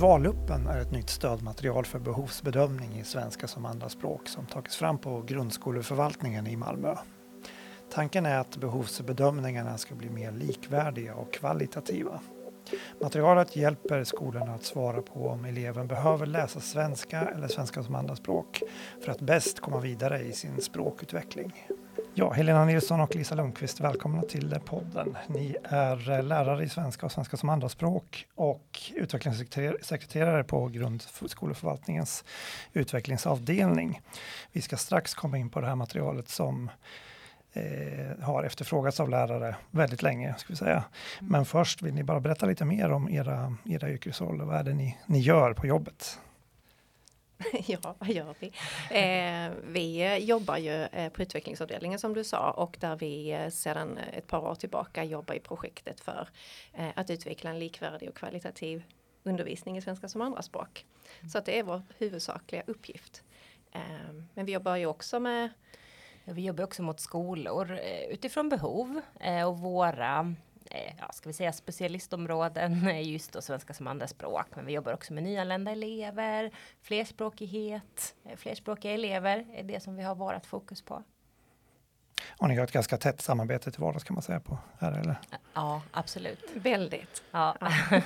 Svaluppen är ett nytt stödmaterial för behovsbedömning i svenska som andraspråk som tagits fram på grundskoleförvaltningen i Malmö. Tanken är att behovsbedömningarna ska bli mer likvärdiga och kvalitativa. Materialet hjälper skolorna att svara på om eleven behöver läsa svenska eller svenska som andraspråk för att bäst komma vidare i sin språkutveckling. Ja, Helena Nilsson och Lisa Lundqvist, välkomna till podden. Ni är lärare i svenska och svenska som andraspråk och utvecklingssekreterare på grundskoleförvaltningens utvecklingsavdelning. Vi ska strax komma in på det här materialet som har efterfrågats av lärare väldigt länge, ska vi säga. Men först vill ni bara berätta lite mer om era yrkesroller. Vad är det ni gör på jobbet? Ja, vad gör vi? Vi jobbar ju på utvecklingsavdelningen som du sa och där vi sedan ett par år tillbaka jobbar i projektet för att utveckla en likvärdig och kvalitativ undervisning i svenska som andraspråk. Så att det är vår huvudsakliga uppgift. Men vi jobbar ju också med... Vi jobbar också mot skolor utifrån behov och våra ska vi säga specialistområden är just då svenska som andraspråk, men vi jobbar också med nyanlända elever, flerspråkighet, flerspråkiga elever är det som vi har vårat fokus på. Och ni har ett ganska tätt samarbete till vardags kan man säga på här, eller? Ja, absolut. Väldigt. Ja.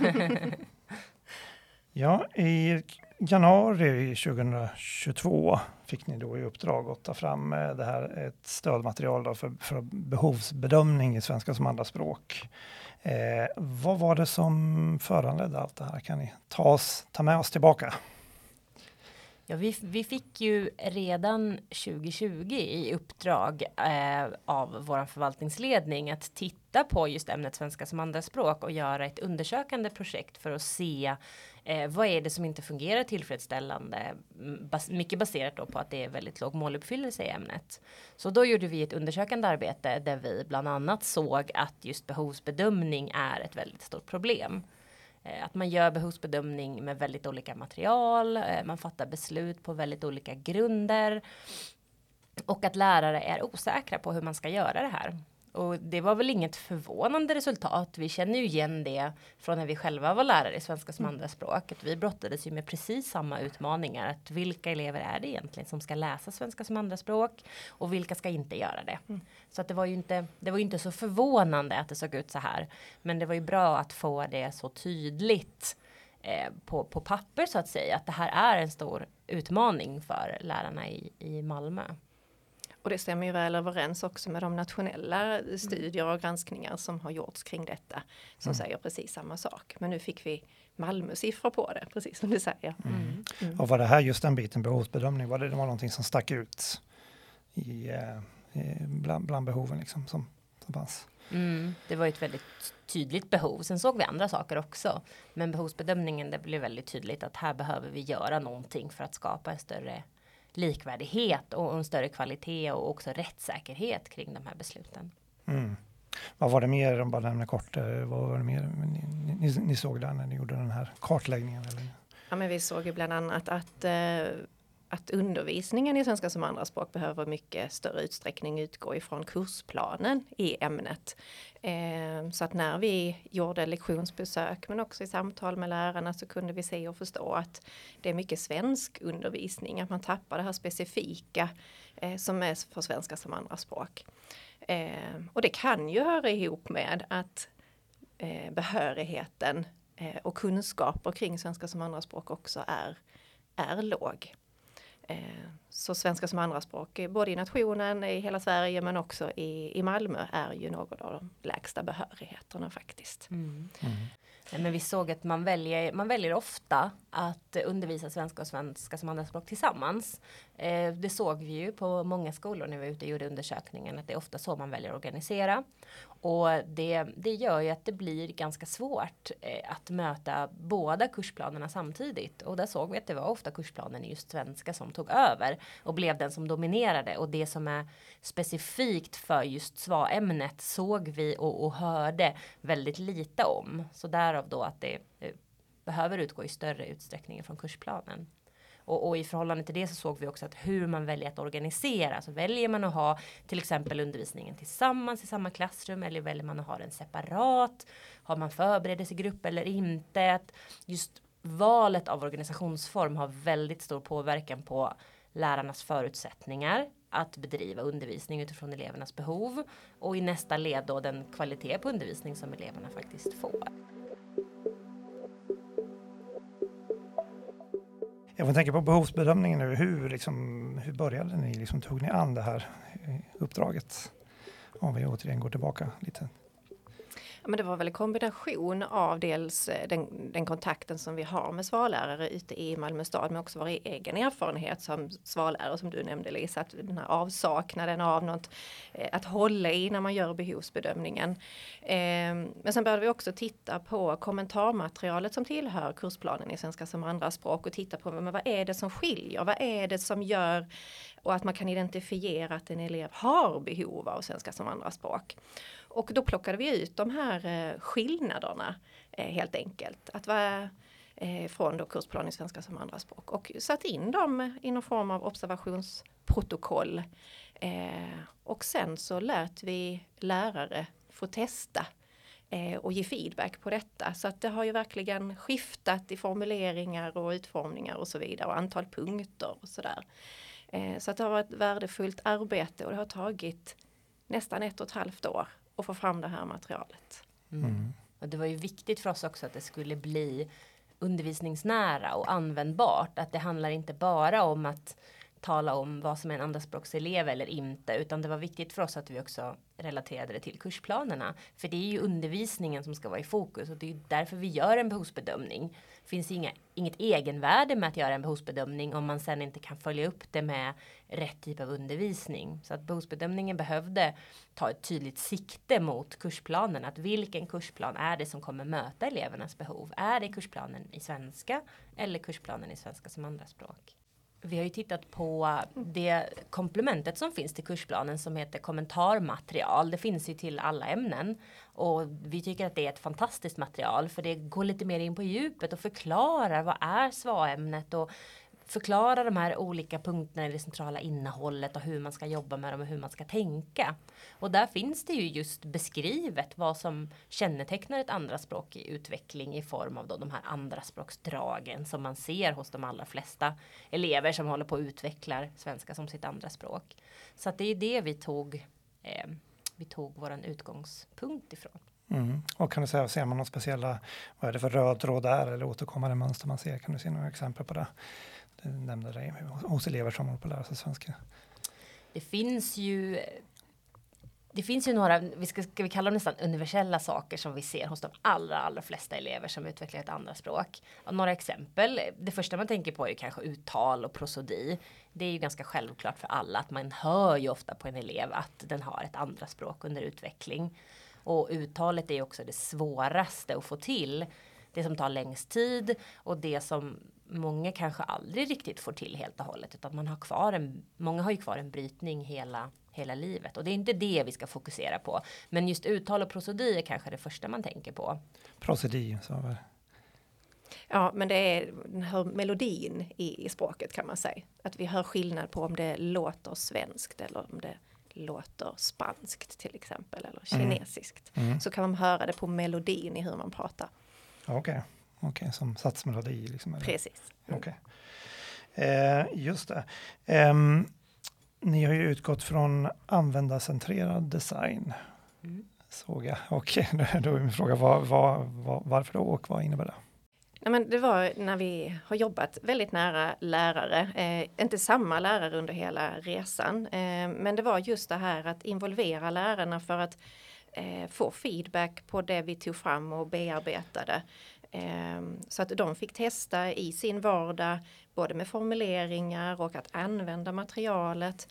Ja, i januari 2022 fick ni då i uppdrag att ta fram det här ett stödmaterial då för behovsbedömning i svenska som andraspråk. Vad var det som föranledde allt det här? Kan ni ta med oss tillbaka? Ja, vi fick ju redan 2020 i uppdrag av vår förvaltningsledning att titta på just ämnet svenska som andraspråk och göra ett undersökande projekt för att se vad är det som inte fungerar tillfredsställande, mycket baserat då på att det är väldigt låg måluppfyllelse i ämnet. Så då gjorde vi ett undersökande arbete där vi bland annat såg att just behovsbedömning är ett väldigt stort problem. Att man gör behovsbedömning med väldigt olika material, man fattar beslut på väldigt olika grunder och att lärare är osäkra på hur man ska göra det här. Och det var väl inget förvånande resultat. Vi känner ju igen det från när vi själva var lärare i svenska som andraspråk. Att vi brottades ju med precis samma utmaningar. Att vilka elever är det egentligen som ska läsa svenska som andraspråk och vilka ska inte göra det. Så att det var ju inte så förvånande att det såg ut så här. Men det var ju bra att få det så tydligt på papper så att säga. Att det här är en stor utmaning för lärarna i Malmö. Och det stämmer ju väl överens också med de nationella studier och granskningar som har gjorts kring detta. Som säger precis samma sak. Men nu fick vi Malmö-siffror på det, precis som du säger. Och var det här just den biten behovsbedömning? Var det någonting som stack ut bland behoven liksom, som fanns? Det var ett väldigt tydligt behov. Sen såg vi andra saker också. Men behovsbedömningen, det blev väldigt tydligt att här behöver vi göra någonting för att skapa en större likvärdighet och en större kvalitet och också rättssäkerhet kring de här besluten. Vad var det mer, om bara nämner kort, vad var det mer ni såg där när ni gjorde den här kartläggningen? Eller? Ja, men vi såg ju bland annat att undervisningen i svenska som andraspråk behöver mycket större utsträckning utgå ifrån kursplanen i ämnet. Så att när vi gjorde lektionsbesök men också i samtal med lärarna så kunde vi se och förstå att det är mycket svensk undervisning. Att man tappar det här specifika som är för svenska som andraspråk. Och det kan ju höra ihop med att behörigheten och kunskaper kring svenska som andraspråk också är låg. Så svenska som andraspråk både i nationen, i hela Sverige men också i Malmö är ju något av de lägsta behörigheterna faktiskt. Men vi såg att man väljer ofta att undervisa svenska och svenska som andraspråk tillsammans. Det såg vi ju på många skolor när vi var ute och gjorde undersökningen att det är ofta så man väljer att organisera. Och det gör ju att det blir ganska svårt att möta båda kursplanerna samtidigt. Och där såg vi att det var ofta kursplanen i just svenska som tog över och blev den som dominerade. Och det som är specifikt för just SVA-ämnet såg vi och hörde väldigt lite om. Så därav då att det behöver utgå i större utsträckning från kursplanen. Och i förhållande till det så såg vi också att hur man väljer att organisera. Så väljer man att ha till exempel undervisningen tillsammans i samma klassrum eller väljer man att ha den separat? Har man förberedelsegrupp eller inte? Att just valet av organisationsform har väldigt stor påverkan på lärarnas förutsättningar att bedriva undervisning utifrån elevernas behov och i nästa led då den kvalitet på undervisning som eleverna faktiskt får. Jag får tänka på behovsbedömningen nu. Hur började ni? Tog ni an det här uppdraget? Om vi återigen går tillbaka lite. Ja, men det var väl en kombination av dels den kontakten som vi har med svallärare ute i Malmö stad, men också vår egen erfarenhet som svallärare, som du nämnde Lisa, att den här avsaknaden av något att hålla i när man gör behovsbedömningen. Men sen började vi också titta på kommentarmaterialet som tillhör kursplanen i svenska som andraspråk och titta på vad är det som skiljer, vad är det som gör och att man kan identifiera att en elev har behov av svenska som andraspråk. Och då plockade vi ut de här skillnaderna helt enkelt. Att vara från då kursplan i svenska som andraspråk. Och satt in dem i någon form av observationsprotokoll. Och sen så lät vi lärare få testa och ge feedback på detta. Så att det har ju verkligen skiftat i formuleringar och utformningar och så vidare. Och antal punkter och sådär. Så att det har varit ett värdefullt arbete och det har tagit nästan 1,5 år att få fram det här materialet. Och det var ju viktigt för oss också att det skulle bli undervisningsnära och användbart. Att det handlar inte bara om att tala om vad som är en andraspråkselev eller inte, utan det var viktigt för oss att vi också relaterade det till kursplanerna. För det är ju undervisningen som ska vara i fokus och det är ju därför vi gör en behovsbedömning. Det finns inget egenvärde med att göra en behovsbedömning om man sen inte kan följa upp det med rätt typ av undervisning. Så att behovsbedömningen behövde ta ett tydligt sikte mot kursplanen. Att vilken kursplan är det som kommer möta elevernas behov? Är det kursplanen i svenska eller kursplanen i svenska som andraspråk? Vi har ju tittat på det komplementet som finns till kursplanen som heter kommentarmaterial. Det finns ju till alla ämnen och vi tycker att det är ett fantastiskt material för det går lite mer in på djupet och förklarar vad är SVA-ämnet och förklarar de här olika punkterna i det centrala innehållet och hur man ska jobba med dem och hur man ska tänka. Och där finns det ju just beskrivet vad som kännetecknar ett andraspråk i utveckling i form av då de här andraspråksdragen som man ser hos de allra flesta elever som håller på att utveckla svenska som sitt andraspråk. Så att det är det vi tog våran utgångspunkt ifrån. Och kan du säga, ser man något speciella, vad är det för röd tråd där eller återkommande mönster man ser? Kan du se några exempel på det? Du nämnde det hos elever som håller på att lära sig svenska. Det finns ju några, ska vi kalla dem nästan universella saker som vi ser hos de allra flesta elever som utvecklar ett andra språk. Några exempel, det första man tänker på är kanske uttal och prosodi. Det är ju ganska självklart för alla att man hör ju ofta på en elev att den har ett andra språk under utveckling. Och uttalet är också det svåraste att få till. Det som tar längst tid och det som många kanske aldrig riktigt får till helt och hållet. Utan många har ju kvar en brytning hela livet. Och det är inte det vi ska fokusera på. Men just uttal och prosodi är kanske det första man tänker på. Prosodi, så var det. Ja, men det är den här melodin i språket kan man säga. Att vi hör skillnad på om det låter svenskt eller om det låter spanskt till exempel eller kinesiskt. Så kan man höra det på melodin i hur man pratar. Okej, som satsmelodi liksom. Eller? Precis. Okej. Just det. Ni har ju utgått från användarcentrerad design. Såg jag. Okej, då är min fråga varför då och vad innebär det? Ja, men det var när vi har jobbat väldigt nära lärare, inte samma lärare under hela resan, men det var just det här att involvera lärarna för att få feedback på det vi tog fram och bearbetade. Så att de fick testa i sin vardag både med formuleringar och att använda materialet.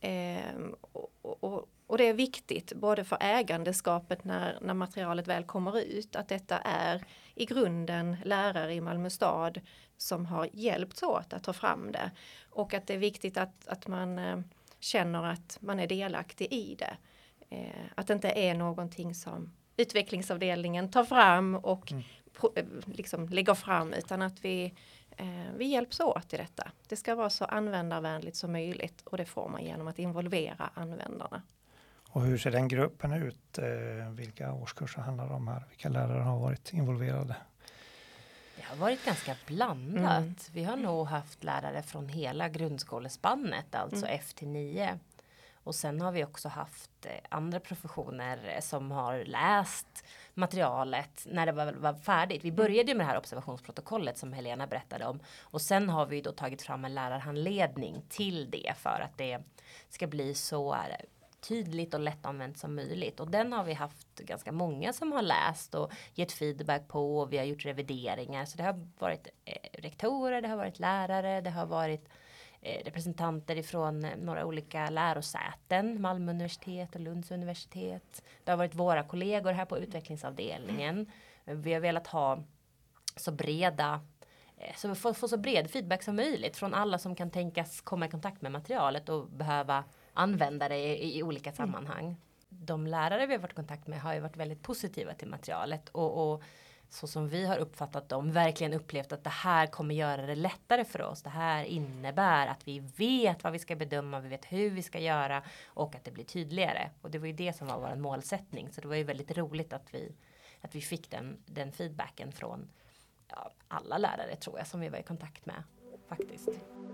Och det är viktigt både för ägandeskapet när materialet väl kommer ut att detta är i grunden lärare i Malmö stad som har hjälpts åt att ta fram det. Och att det är viktigt att man känner att man är delaktig i det. Att det inte är någonting som utvecklingsavdelningen tar fram och liksom lägger fram utan att vi hjälps åt i detta. Det ska vara så användarvänligt som möjligt och det får man genom att involvera användarna. Och hur ser den gruppen ut? Vilka årskurser handlar det om här? Vilka lärare har varit involverade? Det har varit ganska blandat. Vi har nog haft lärare från hela grundskolespannet, alltså F-9. Och sen har vi också haft andra professioner som har läst materialet när det var färdigt. Vi började med det här observationsprotokollet som Helena berättade om. Och sen har vi då tagit fram en lärarhandledning till det för att det ska bli så tydligt och lättanvänt som möjligt. Och den har vi haft ganska många som har läst och gett feedback på, och vi har gjort revideringar. Så det har varit rektorer, det har varit lärare, det har varit representanter ifrån några olika lärosäten, Malmö universitet och Lunds universitet. Det har varit våra kollegor här på utvecklingsavdelningen. Vi har velat ha så breda, så få så bred feedback som möjligt från alla som kan tänkas komma i kontakt med materialet och behöva använda det i olika sammanhang. De lärare vi har varit i kontakt med har ju varit väldigt positiva till materialet och så som vi har uppfattat dem, verkligen upplevt att det här kommer göra det lättare för oss. Det här innebär att vi vet vad vi ska bedöma, vi vet hur vi ska göra och att det blir tydligare. Och det var ju det som var vår målsättning. Så det var ju väldigt roligt att vi fick den feedbacken från alla lärare tror jag som vi var i kontakt med faktiskt.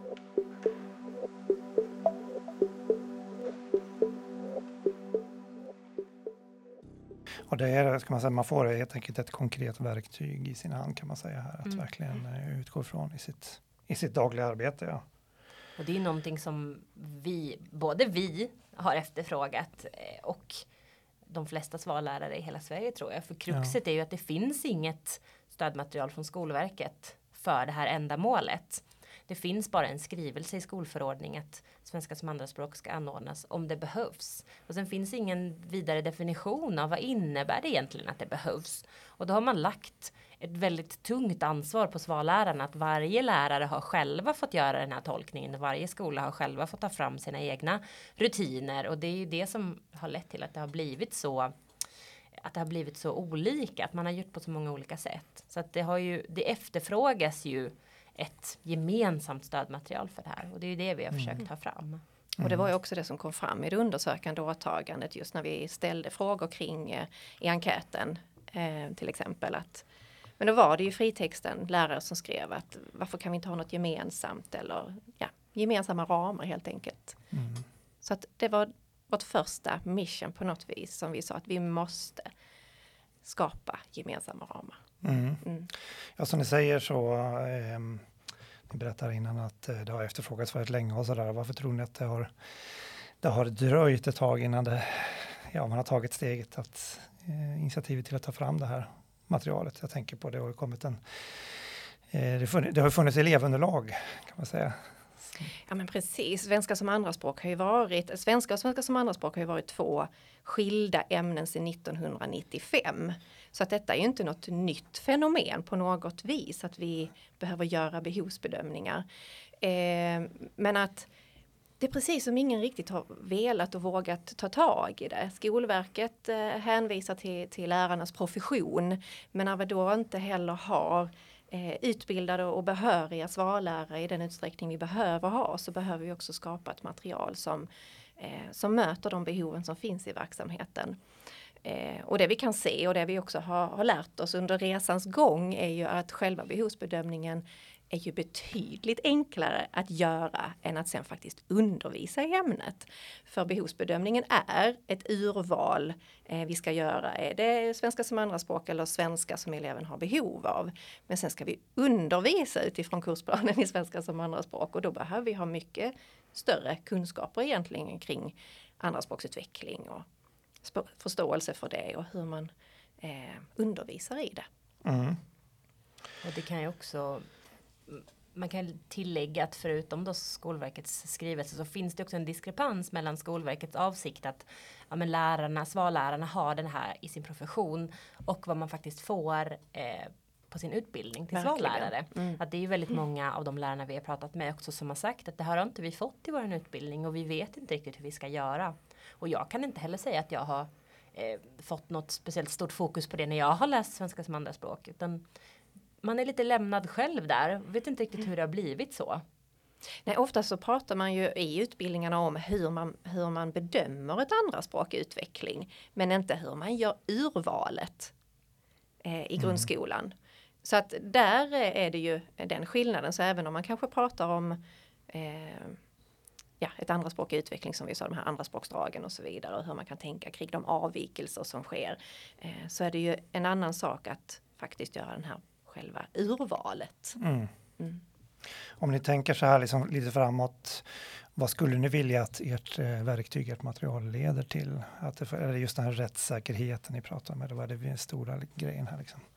Och det är, ska man säga, man får helt enkelt ett konkret verktyg i sin hand kan man säga här. Att verkligen utgå ifrån i sitt dagliga arbete. Ja. Och det är någonting som både vi har efterfrågat och de flesta svarlärare i hela Sverige tror jag. För kruxet är ju att det finns inget stödmaterial från Skolverket för det här ändamålet. Det finns bara en skrivelse i skolförordningen att svenska som andraspråk ska anordnas om det behövs. Och sen finns ingen vidare definition av vad innebär det egentligen att det behövs. Och då har man lagt ett väldigt tungt ansvar på svarlärarna att varje lärare har själva fått göra den här tolkningen. Varje skola har själva fått ta fram sina egna rutiner. Och det är ju det som har lett till att det har blivit så olika. Att man har gjort på så många olika sätt. Så att det efterfrågas ju ett gemensamt stödmaterial för det här. Och det är ju det vi har försökt ta fram. Och det var ju också det som kom fram i det undersökande åtagandet just när vi ställde frågor kring i enkäten till exempel men då var det ju fritexten lärare som skrev att varför kan vi inte ha något gemensamt eller gemensamma ramar helt enkelt. Så att det var vårt första mission på något vis som vi sa att vi måste skapa gemensamma ramar. Ja, som ni säger så ni berättar innan att det har efterfrågats väldigt länge och sådär. Varför tror ni att det har dröjt ett tag innan man har tagit steget initiativet till att ta fram det här materialet? Jag tänker på det har kommit det har funnits elevunderlag kan man säga. Ja men precis, svenska som andraspråk har ju varit, svenska och svenska som andraspråk har ju varit två skilda ämnen sedan 1995. Så att detta är ju inte något nytt fenomen på något vis att vi behöver göra behovsbedömningar. Men att det är precis som ingen riktigt har velat och vågat ta tag i det. Skolverket hänvisar till lärarnas profession men när vi då inte heller har utbildade och behöriga svarlärare i den utsträckning vi behöver ha så behöver vi också skapa ett material som möter de behoven som finns i verksamheten. Och det vi kan se och det vi också har lärt oss under resans gång är ju att själva behovsbedömningen är ju betydligt enklare att göra än att sen faktiskt undervisa i ämnet. För behovsbedömningen är ett urval vi ska göra. Är det svenska som andraspråk eller svenska som eleven har behov av? Men sen ska vi undervisa utifrån kursplanen i svenska som andraspråk och då behöver vi ha mycket större kunskaper egentligen kring andraspråksutveckling och förståelse för det och hur man undervisar i det. Och det kan ju också man kan tillägga att förutom då Skolverkets skrivelse så finns det också en diskrepans mellan Skolverkets avsikt att svarlärarna har den här i sin profession och vad man faktiskt får på sin utbildning till svarlärare. Att det är ju väldigt många av de lärarna vi har pratat med också som har sagt att det här har inte vi fått i vår utbildning och vi vet inte riktigt hur vi ska göra. Och jag kan inte heller säga att jag har fått något speciellt stort fokus på det när jag har läst svenska som andraspråk utan man är lite lämnad själv där. Vet inte riktigt hur det har blivit så. Nej, ofta så pratar man ju i utbildningarna om hur man bedömer ett andraspråkutveckling. Men inte hur man gör urvalet i grundskolan. Så att där är det ju den skillnaden. Så även om man kanske pratar om ett andraspråk i utveckling, som vi sa, de här andraspråksdragen och så vidare, och hur man kan tänka kring de avvikelser som sker, så är det ju en annan sak att faktiskt göra den här själva urvalet. Om ni tänker så här liksom lite framåt, vad skulle ni vilja att ert verktyg, ert material leder till? Är det just den här rättssäkerheten ni pratar om, eller vad är det den stora grejen här liksom?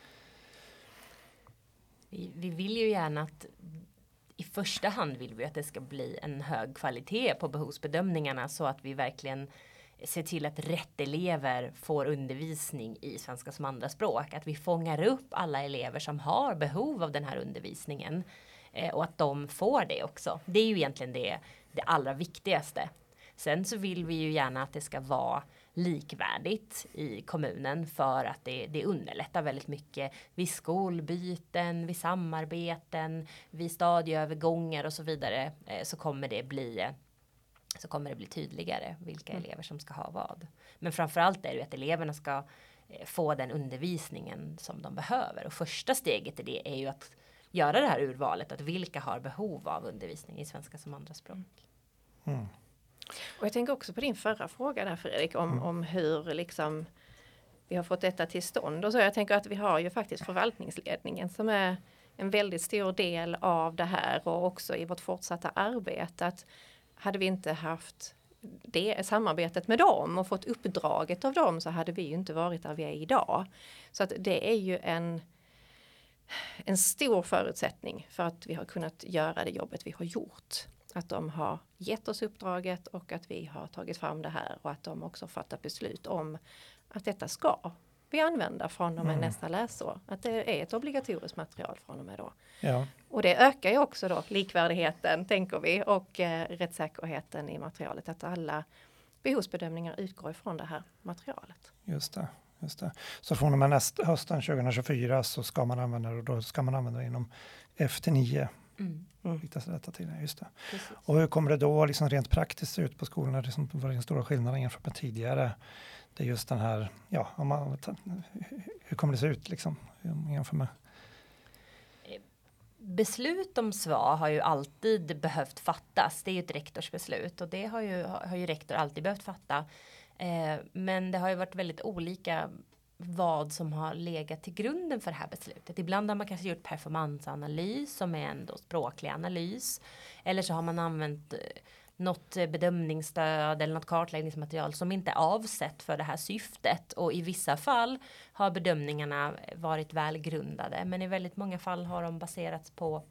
Vi vill ju gärna att i första hand vill vi att det ska bli en hög kvalitet på behovsbedömningarna, så att vi verkligen ser till att rätt elever får undervisning i svenska som andraspråk. Att vi fångar upp alla elever som har behov av den här undervisningen och att de får det också. Det är ju egentligen det allra viktigaste. Sen så vill vi ju gärna att det ska vara likvärdigt i kommunen, för att det underlättar väldigt mycket vid skolbyten, vid samarbeten, vid stadieövergångar och så vidare, så kommer det bli tydligare vilka elever som ska ha vad. Men framförallt är det ju att eleverna ska få den undervisningen som de behöver, och första steget i det är ju att göra det här urvalet, att vilka har behov av undervisning i svenska som andraspråk. Och jag tänker också på din förra fråga där, Fredrik, om hur liksom vi har fått detta till stånd. Och så jag tänker att vi har ju faktiskt förvaltningsledningen som är en väldigt stor del av det här, och också i vårt fortsatta arbete. Att hade vi inte haft det samarbetet med dem och fått uppdraget av dem, så hade vi ju inte varit där vi är idag. Så att det är ju en stor förutsättning för att vi har kunnat göra det jobbet vi har gjort. Att de har gett oss uppdraget och att vi har tagit fram det här, och att de också fattat beslut om att detta ska vi använda från och med nästa läsår. Att det är ett obligatoriskt material från och med då. Ja. Och det ökar ju också då likvärdigheten, tänker vi, och rättssäkerheten i materialet. Att alla behovsbedömningar utgår ifrån det här materialet. Just det. Så från och med hösten 2024 så ska man använda det, och då ska man använda det inom F-9. Riktar sig detta till det, just det. Precis. Och hur kommer det då liksom rent praktiskt se ut på skolorna? Det som var den stora skillnaden jämfört med tidigare. Det är just den här, hur kommer det se ut liksom jämfört med? Beslut om SVA har ju alltid behövt fattas. Det är ju ett rektorsbeslut, och det har ju rektor alltid behövt fatta. Men det har ju varit väldigt olika vad som har legat till grunden för det här beslutet. Ibland har man kanske gjort performansanalys som är en språklig analys. Eller så har man använt något bedömningsstöd eller något kartläggningsmaterial som inte är avsett för det här syftet. Och i vissa fall har bedömningarna varit välgrundade, men i väldigt många fall har de baserats på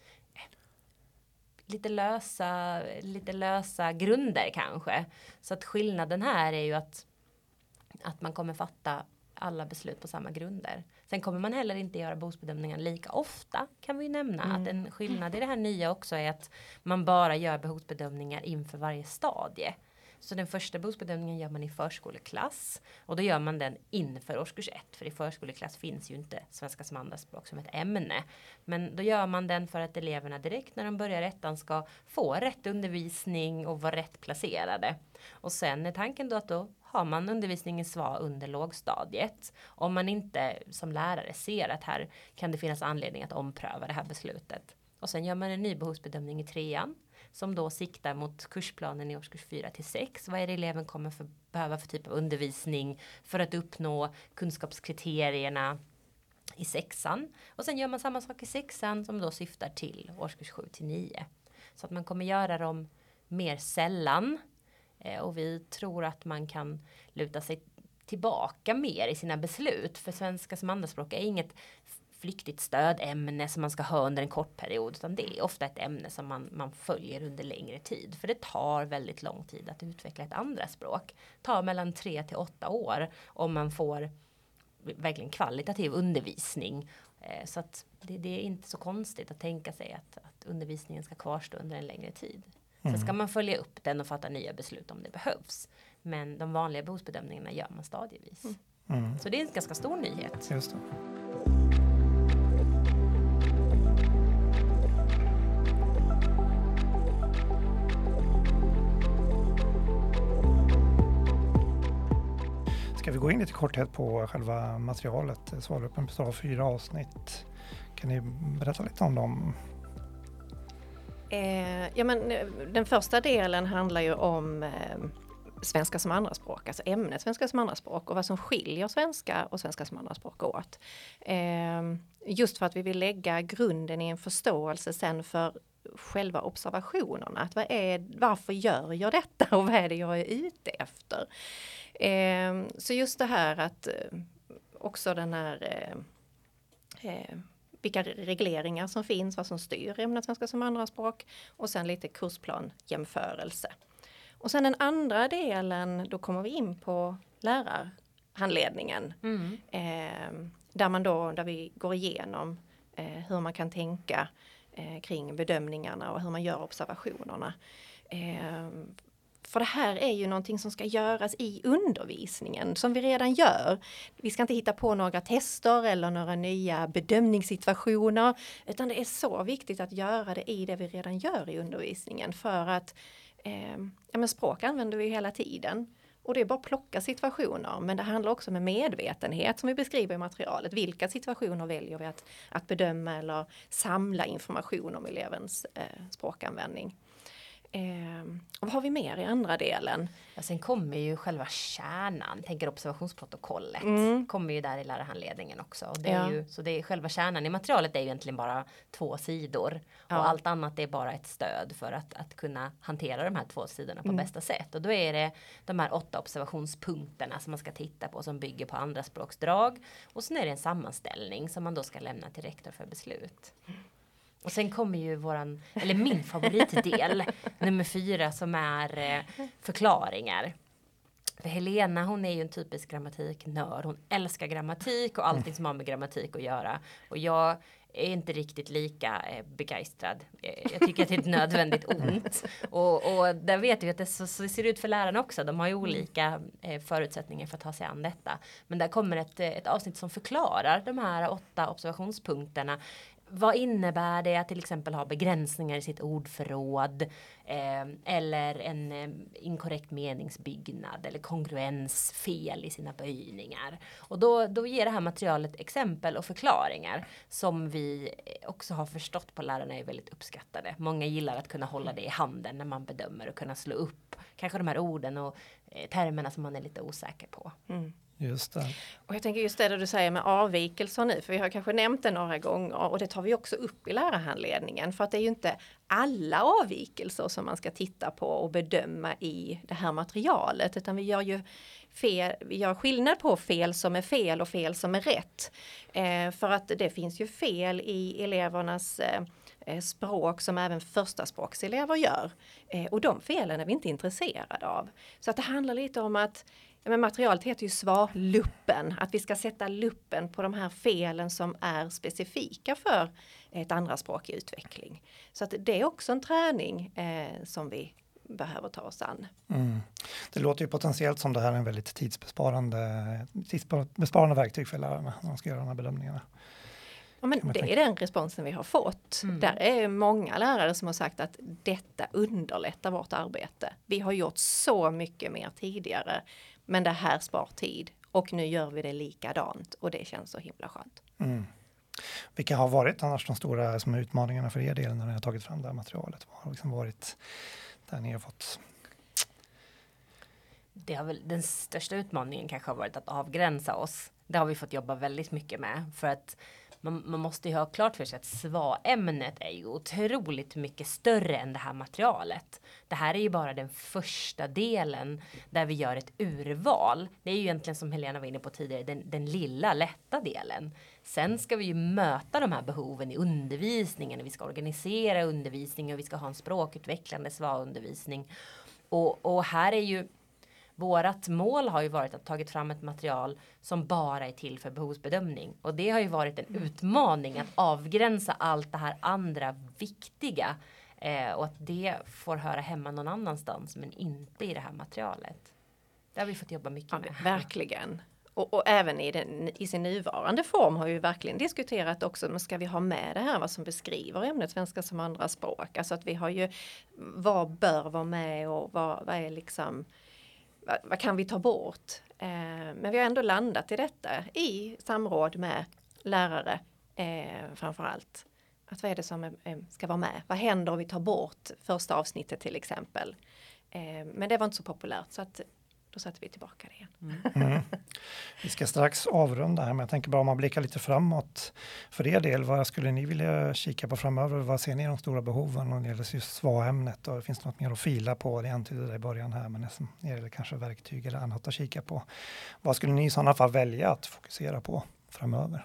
lite lösa grunder kanske. Så att skillnaden här är ju att man kommer fatta alla beslut på samma grunder. Sen kommer man heller inte göra behovsbedömningar lika ofta, kan vi ju nämna. Att en skillnad i det här nya också är att man bara gör behovsbedömningar inför varje stadie. Så den första behovsbedömningen gör man i förskoleklass, och då gör man den inför årskurs 1, för i förskoleklass finns ju inte svenska som andraspråk som ett ämne. Men då gör man den för att eleverna direkt när de börjar ettan ska få rätt undervisning och vara rätt placerade. Och sen är tanken då att då har man undervisning i SVA under lågstadiet. Om man inte som lärare ser att här kan det finnas anledning att ompröva det här beslutet. Och sen gör man en ny behovsbedömning i 3:an. Som då siktar mot kursplanen i årskurs 4-6. Vad är det eleven kommer behöva för typ av undervisning för att uppnå kunskapskriterierna i 6:an. Och sen gör man samma sak i 6:an som då syftar till årskurs 7-9. Så att man kommer göra dem mer sällan. Och vi tror att man kan luta sig tillbaka mer i sina beslut. För svenska som andraspråk är inget flyktigt stödämne som man ska ha under en kort period, utan det är ofta ett ämne som man följer under längre tid, för det tar väldigt lång tid att utveckla ett andra språk. Det tar mellan 3 till 8 år om man får verkligen kvalitativ undervisning, så att det är inte så konstigt att tänka sig att undervisningen ska kvarstå under en längre tid. Sen ska man följa upp den och fatta nya beslut om det behövs, men de vanliga behovsbedömningarna gör man stadievis. Så det är en ganska stor nyhet. Just det. Ska vi gå in lite korthet på själva materialet? Svalgruppen består av 4 avsnitt. Kan ni berätta lite om dem? Den första delen handlar ju om svenska som andraspråk, alltså ämnet svenska som andraspråk och vad som skiljer svenska och svenska som andraspråk åt. Just för att vi vill lägga grunden i en förståelse sen för själva observationerna. Att varför gör jag detta och vad är det jag är ute efter? Så just det här att också den här vilka regleringar som finns, vad som styr ämnet svenska som andraspråk och sen lite kursplannjämförelse. Och sen den andra delen, då kommer vi in på lärarhandledningen. Där vi går igenom hur man kan tänka kring bedömningarna och hur man gör observationerna. För det här är ju någonting som ska göras i undervisningen som vi redan gör. Vi ska inte hitta på några tester eller några nya bedömningssituationer, utan det är så viktigt att göra det i det vi redan gör i undervisningen, för att språk använder vi hela tiden. Och det är bara att plocka situationer, men det handlar också med medvetenhet som vi beskriver i materialet. Vilka situationer väljer vi att bedöma eller samla information om elevens språkanvändning? Och vad har vi mer i andra delen? Ja, sen kommer ju själva kärnan, tänker observationsprotokollet, kommer ju där i lärarhandledningen också. Och det är ju, så det är själva kärnan i materialet är ju egentligen bara 2 sidor. Ja. Och allt annat är bara ett stöd för att kunna hantera de här 2 sidorna på bästa sätt. Och då är det de här 8 observationspunkterna som man ska titta på som bygger på andraspråksdrag. Och sen är det en sammanställning som man då ska lämna till rektor för beslut. Och sen kommer ju min favoritdel, nummer 4, som är förklaringar. För Helena, hon är ju en typisk grammatiknörd. Hon älskar grammatik och allting som har med grammatik att göra. Och jag är inte riktigt lika begeistrad. Jag tycker att det är ett nödvändigt ont. Och där vet vi att det så ser ut för lärarna också. De har ju olika förutsättningar för att ta sig an detta. Men där kommer ett avsnitt som förklarar de här 8 observationspunkterna. Vad innebär det att till exempel ha begränsningar i sitt ordförråd eller en inkorrekt meningsbyggnad eller kongruensfel i sina böjningar. Och då ger det här materialet exempel och förklaringar som vi också har förstått på lärarna är väldigt uppskattade. Många gillar att kunna hålla det i handen när man bedömer och kunna slå upp kanske de här orden och termerna som man är lite osäker på. Just det. Och jag tänker just det du säger med avvikelser nu, för vi har kanske nämnt det några gånger och det tar vi också upp i lärarhandledningen, för att det är ju inte alla avvikelser som man ska titta på och bedöma i det här materialet, utan vi gör skillnad på fel som är fel och fel som är rätt. För att det finns ju fel i elevernas språk som även förstaspråkselever gör. Och de felen är vi inte intresserade av. Så att det handlar lite om att men materialet heter ju svarluppen, att vi ska sätta luppen på de här felen som är specifika för ett andra språk i utveckling. Så att det är också en träning som vi behöver ta oss an. Det låter ju potentiellt som det här är en väldigt tidsbesparande verktyg för lärarna när de ska göra de här bedömningarna. Ja, men det är den responsen vi har fått. Där är många lärare som har sagt att detta underlättar vårt arbete. Vi har gjort så mycket mer tidigare, men det här spar tid och nu gör vi det likadant och det känns så himla skönt. Vilka har varit annars de stora utmaningarna för er del när ni har tagit fram det här materialet? Vad har liksom varit där ni har fått? Det har väl, den största utmaningen kanske har varit att avgränsa oss. Det har vi fått jobba väldigt mycket med, för att man måste ju ha klart för sig att SVA-ämnet är ju otroligt mycket större än det här materialet. Det här är ju bara den första delen där vi gör ett urval. Det är ju egentligen, som Helena var inne på tidigare, den lilla lätta delen. Sen ska vi ju möta de här behoven i undervisningen. Vi ska organisera undervisning och vi ska ha en språkutvecklande SVA-undervisning. Och här är ju vårat mål har ju varit att tagit fram ett material som bara är till för behovsbedömning. Och det har ju varit en utmaning att avgränsa allt det här andra viktiga. Och att det får höra hemma någon annanstans, men inte i det här materialet. Det har vi fått jobba mycket med. Verkligen. Och även i sin nuvarande form har vi verkligen diskuterat också, men ska vi ha med det här vad som beskriver ämnet svenska som andra språk? Alltså att vi har ju, vad bör vara med och vad är liksom, vad kan vi ta bort? Men vi har ändå landat i detta i samråd med lärare framför allt. Att vad är det som ska vara med? Vad händer om vi tar bort första avsnittet till exempel? Men det var inte så populärt så att då satte vi tillbaka det igen. Mm. Vi ska strax avrunda här, men jag tänker bara om man blickar lite framåt. För er del, vad skulle ni vilja kika på framöver? Vad ser ni de stora behoven när det gäller just SVA-ämnet? Och finns det något mer att fila på? Det antydde det i början här, men när det gäller kanske verktyg eller annat att kika på. Vad skulle ni i sådana fall välja att fokusera på framöver?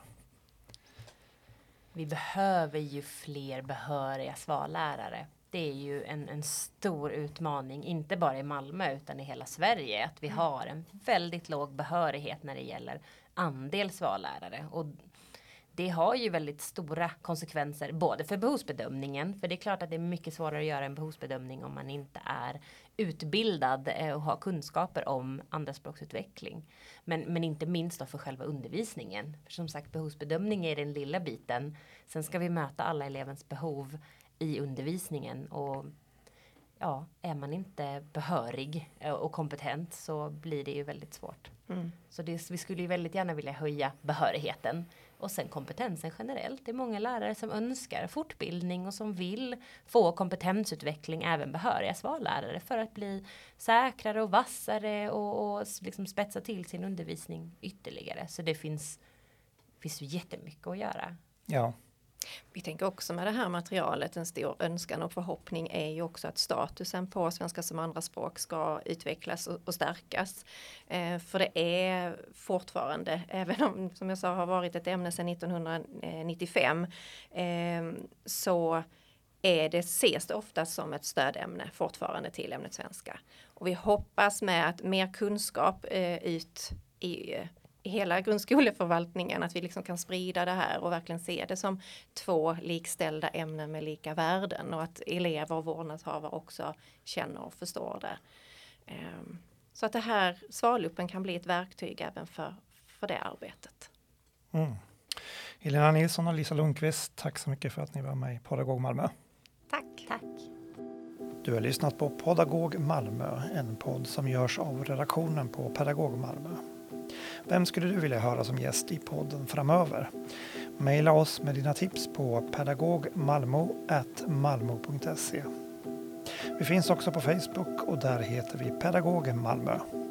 Vi behöver ju fler behöriga SVA-lärare. Det är ju en stor utmaning, inte bara i Malmö utan i hela Sverige. Att vi har en väldigt låg behörighet när det gäller andel SVA-lärare. Och det har ju väldigt stora konsekvenser både för behovsbedömningen. För det är klart att det är mycket svårare att göra en behovsbedömning om man inte är utbildad och har kunskaper om andraspråksutveckling. Men inte minst då för själva undervisningen. För som sagt, behovsbedömning är den lilla biten. Sen ska vi möta alla elevens behov i undervisningen. Och ja, är man inte behörig och kompetent så blir det ju väldigt svårt. Så vi skulle ju väldigt gärna vilja höja behörigheten. Och sen kompetensen generellt. Det är många lärare som önskar fortbildning och som vill få kompetensutveckling, även behöriga SVA-lärare, för att bli säkrare och vassare och liksom spetsa till sin undervisning ytterligare. Så det finns ju jättemycket att göra. Ja. Vi tänker också med det här materialet, en stor önskan och förhoppning är ju också att statusen på svenska som andraspråk ska utvecklas och stärkas. För det är fortfarande, även om som jag sa har varit ett ämne sedan 1995, så ses det ofta som ett stödämne fortfarande till ämnet svenska. Och vi hoppas med att mer kunskap ut i hela grundskoleförvaltningen, att vi liksom kan sprida det här och verkligen se det som två likställda ämnen med lika värden och att elever och vårdnadshavare också känner och förstår det. Så att det här SVA-luppen kan bli ett verktyg även för det arbetet. Helena Nilsson och Lisa Lundqvist, tack så mycket för att ni var med i Pedagog Malmö. Tack. Du har lyssnat på Pedagog Malmö, en podd som görs av redaktionen på Pedagog Malmö. Vem skulle du vilja höra som gäst i podden framöver? Maila oss med dina tips på pedagogmalmo@malmo.se. Vi finns också på Facebook och där heter vi Pedagog Malmö.